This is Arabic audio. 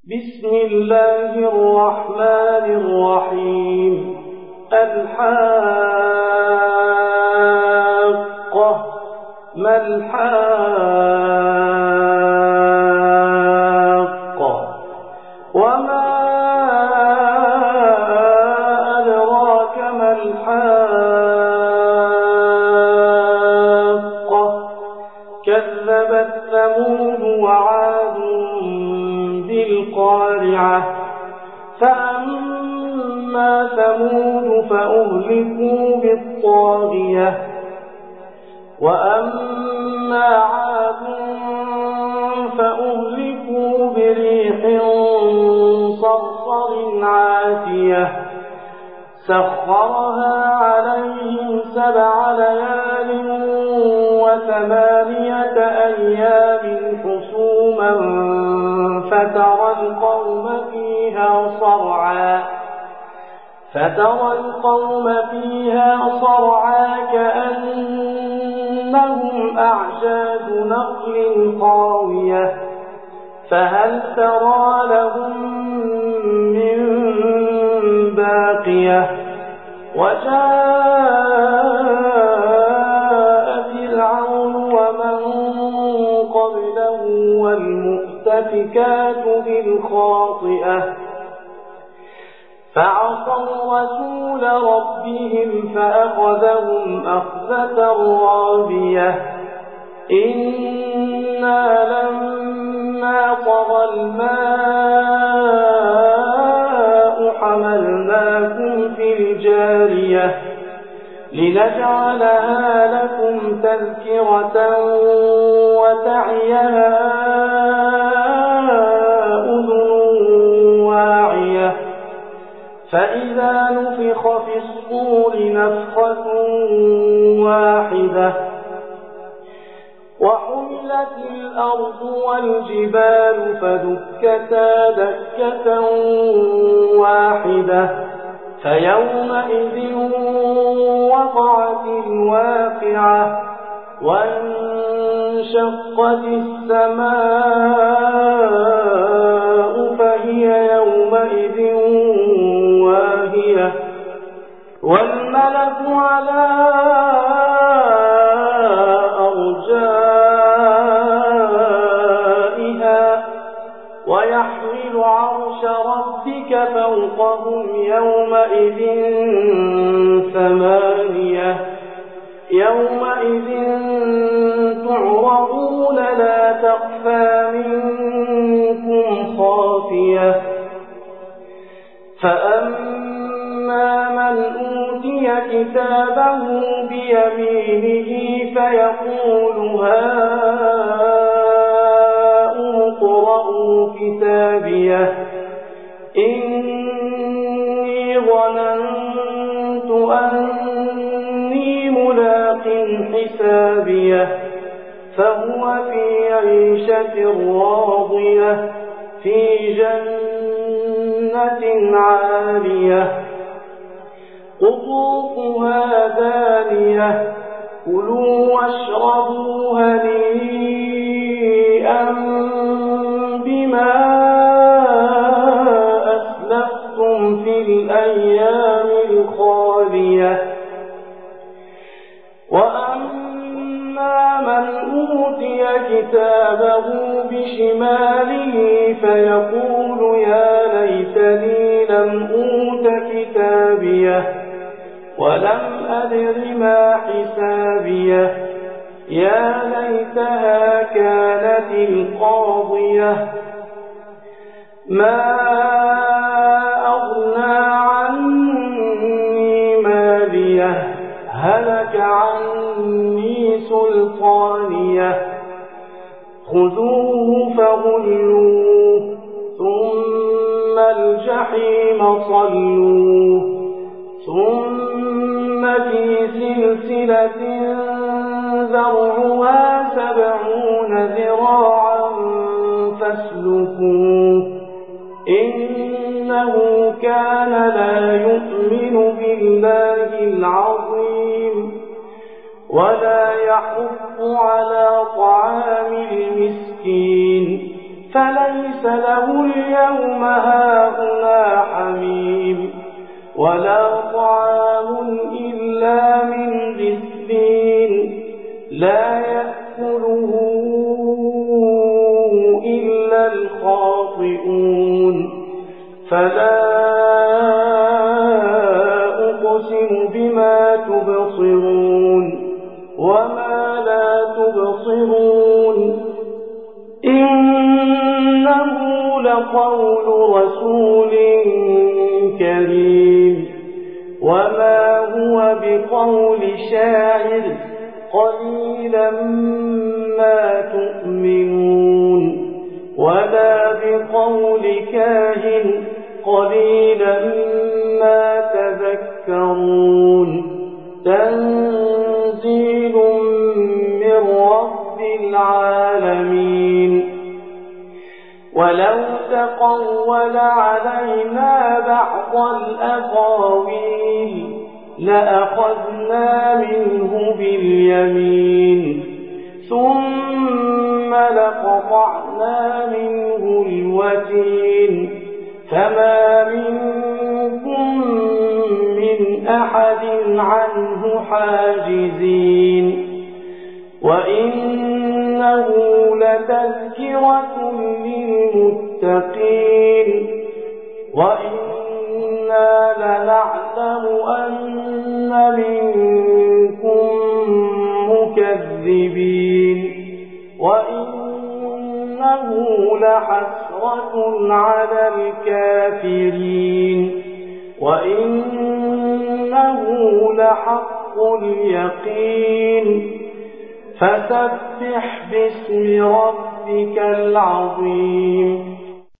بسم الله الرحمن الرحيم. الحاقة. ما الحاقة؟ وما أدراك ما الحاقة؟ كذبت ثمود وعاد بالقارعة. فأما ثمود فأهلكوا بالطاغية، وأما عاد فأهلكوا بريح صرصر عاتية سخرها عليهم 7 ليال و8 أيام حسوما فترى القوم فيها صرعى كأنهم أعجاز نخل خاوية فهل ترى لهم من باقية. وجاء فرعون ومن قبله والمؤتفكات بالخاطئة فعصوا رسول ربهم فأخذهم أخذة رابية. إنا لما طغى الماء حملناكم في الجارية لنجعلها لكم تذكرة وتعيها أذن واعية. فإذا نفخ في الصور نفخة واحدة وحملت الأرض والجبال فدكتا دكة واحدة فيومئذ وقعت الواقعة وانشقت السماء فهي يومئذ واهية والملك على أرجائها ويحمل عرش ربك فوقهم يومئذ 8 يومئذ تعرضون لا تخفى منكم خافية. فأما من أوتي كتابه بيمينه فيقول هاؤم اقرءوا كتابيه إني ظننت أني ملاق حسابيه فهو في عيشة راضية في جنة عالية قطوفها دانية كلوا واشربوا هنيئا بما أسلفتم في الأيام الخالية. وأما من أوتي كتابه بشماله فيقول يا ليتني لم أوت كتابيه ولم أدر ما حسابيه يا ليتها كانت القاضية ما أغنى عني ماليه هلك عني سلطانيه خذوه فغلوه ثم الجحيم صلوه ثم في سلسلة ذرعها 70 ذراعا فاسلكوه إنه كان لا يؤمن بالله العظيم ولا يحض على طعام المسكين فليس له اليوم هاهنا حميم ولا طعام إلا من غسلين لا يأكله إلا الخاطئون فلا أقسم بما تبصرون وما لا تبصرون إنه لقول رسول كريم وما هو بقول شاعر قليلا ما تؤمنون ولا بقول كاهن قليلا ما تذكرون تنزيل من رب العالمين ولو تقول علينا بعض الأقاويل لأخذنا منه باليمين ثم لقطعنا منه الوتين فما منكم من أحد عنه حاجزين وإنه لتذكرة للمتقين وإنا لنعلم أن منكم مكذبين وإنه لحسرة على الكافرين وإنه لحق اليقين فسبح باسم ربك العظيم